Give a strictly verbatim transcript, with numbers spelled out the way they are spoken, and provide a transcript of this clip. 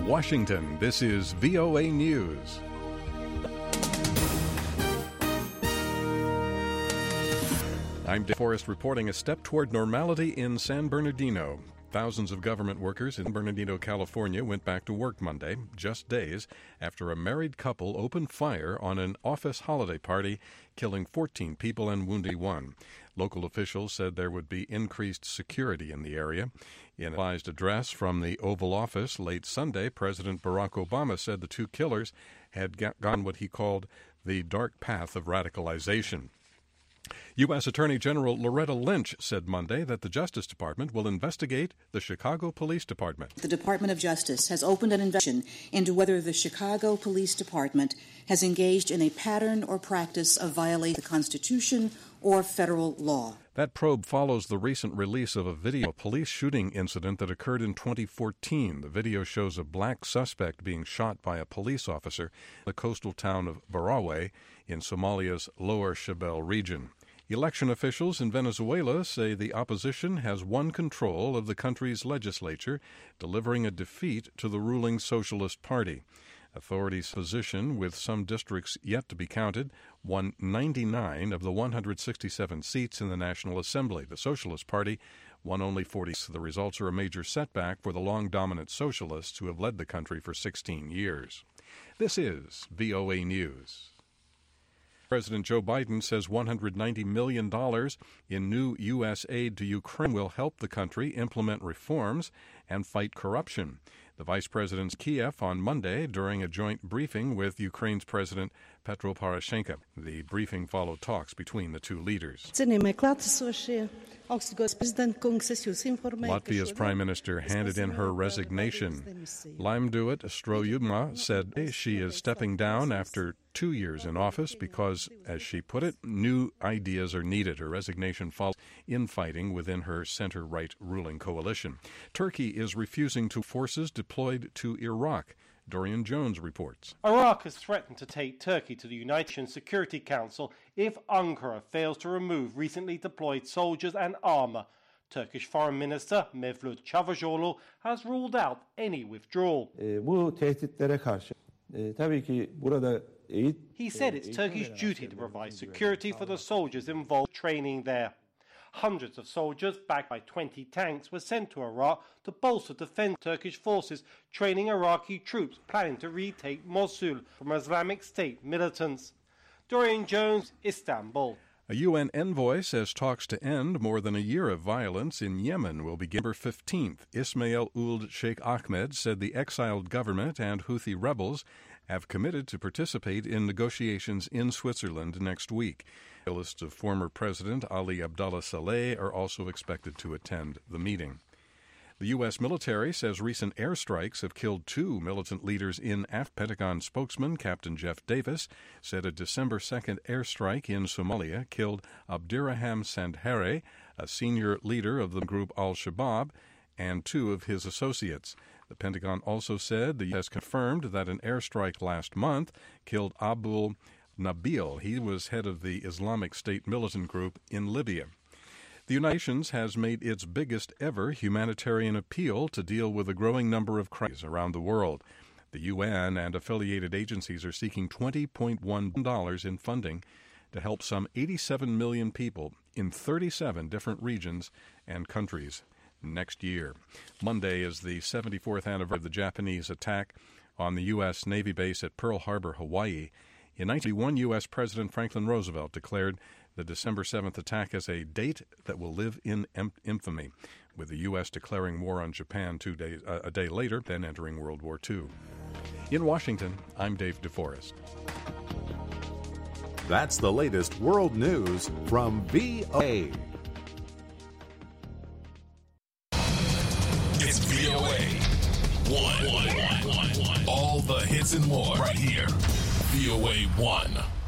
Washington, this is V O A News. I'm DeForest reporting a step toward normality in San Bernardino. Thousands of government workers in Bernardino, California went back to work Monday, just days after a married couple opened fire on an office holiday party, killing fourteen people and wounding one. Local officials said there would be increased security in the area. In a revised address from the Oval Office late Sunday, President Barack Obama said the two killers had gone what he called the dark path of radicalization. U S. Attorney General Loretta Lynch said Monday that the Justice Department will investigate the Chicago Police Department. The Department of Justice has opened an investigation into whether the Chicago Police Department has engaged in a pattern or practice of violating the Constitution or federal law. That probe follows the recent release of a video police shooting incident that occurred in twenty fourteen. The video shows a black suspect being shot by a police officer in the coastal town of Barawe in Somalia's Lower Shabelle region. Election officials in Venezuela say the opposition has won control of the country's legislature, delivering a defeat to the ruling Socialist Party. Authorities' position, with some districts yet to be counted, won ninety-nine of the one hundred sixty-seven seats in the National Assembly. The Socialist Party won only forty. The results are a major setback for the long-dominant socialists who have led the country for sixteen years. This is V O A News. President Joe Biden says one hundred ninety million dollars in new U S aid to Ukraine will help the country implement reforms and fight corruption. The vice president's Kiev on Monday during a joint briefing with Ukraine's President Petro Poroshenko. The briefing followed talks between the two leaders. Latvia's prime minister handed in her resignation. Laimduit Strojuma said she is stepping down after two years in office because, as she put it, new ideas are needed. Her resignation follows infighting within her center-right ruling coalition. Turkey is refusing to forces deployed to Iraq. Dorian Jones reports. Iraq has threatened to take Turkey to the United Nations Security Council if Ankara fails to remove recently deployed soldiers and armor. Turkish Foreign Minister Mevlut Çavuşoğlu has ruled out any withdrawal. He said it's Turkey's duty to provide security for the soldiers involved training there. Hundreds of soldiers, backed by twenty tanks, were sent to Iraq to bolster defense. Turkish forces training Iraqi troops planning to retake Mosul from Islamic State militants. Dorian Jones, Istanbul. A U N envoy says talks to end more than a year of violence in Yemen will begin November fifteenth. Ismail Ould Sheikh Ahmed said the exiled government and Houthi rebels have committed to participate in negotiations in Switzerland next week. A list of former President Ali Abdullah Saleh are also expected to attend the meeting. The U S military says recent airstrikes have killed two militant leaders in Af. Pentagon spokesman Captain Jeff Davis said a December second airstrike in Somalia killed Abdiraham Sandhare, a senior leader of the group Al-Shabaab, and two of his associates. The Pentagon also said the U S confirmed that an airstrike last month killed Abul Nabil. He was head of the Islamic State militant group in Libya. The United Nations has made its biggest ever humanitarian appeal to deal with a growing number of crises around the world. The U N and affiliated agencies are seeking twenty point one billion dollars in funding to help some eighty-seven million people in thirty-seven different regions and countries next year. Monday is the seventy-fourth anniversary of the Japanese attack on the U S. Navy base at Pearl Harbor, Hawaii. In nineteen eighty-one, U S. President Franklin Roosevelt declared the December seventh attack as a date that will live in infamy, with the U S declaring war on Japan two days, uh, a day later, then entering World War Two. In Washington, I'm Dave DeForest. That's the latest world news from V O A. It's V O A. One, one, one, one, one. All the hits and more right here. V O A one.